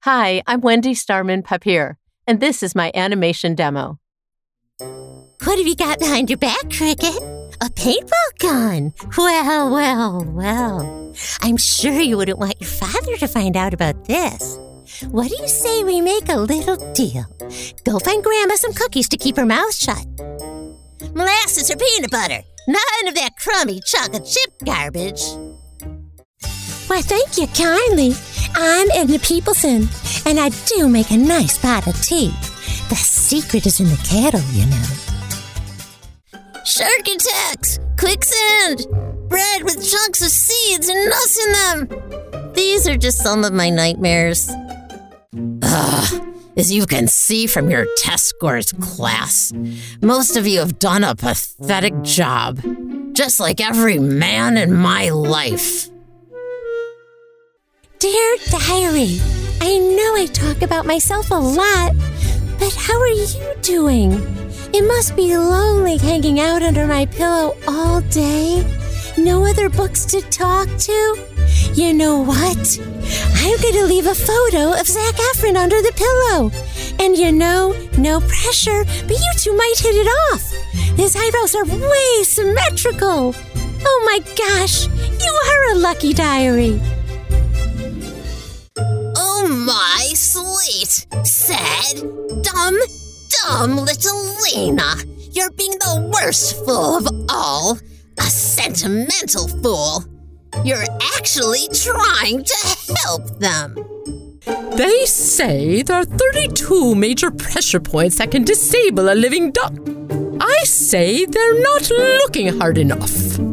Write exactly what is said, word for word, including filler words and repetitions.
Hi, I'm Wendy Starman Papier, and this is my animation demo. What have you got behind your back, Cricket? A paintball gun. Well, well, well. I'm sure you wouldn't want your father to find out about this. What do you say we make a little deal? Go find Grandma some cookies to keep her mouth shut. Molasses or peanut butter. None of that crummy chocolate chip garbage. Why, thank you kindly. I'm Edna Peopleson, and I do make a nice pot of tea. The secret is in the kettle, you know. Shark attacks! Quicksand! Bread with chunks of seeds and nuts in them! These are just some of my nightmares. Ugh, as you can see from your test scores, class, most of you have done a pathetic job, just like every man in my life. Dear Diary, I know I talk about myself a lot, but how are you doing? It must be lonely hanging out under my pillow all day. No other books to talk to? You know what? I'm going to leave a photo of Zac Efron under the pillow. And you know, no pressure, but you two might hit it off. His eyebrows are way symmetrical. Oh my gosh, you are a lucky diary. Oh my slate! Sad, dumb, dumb little Lena. You're being the worst fool of all. A sentimental fool. You're actually trying to help them. They say there are thirty-two major pressure points that can disable a living duck. I say they're not looking hard enough.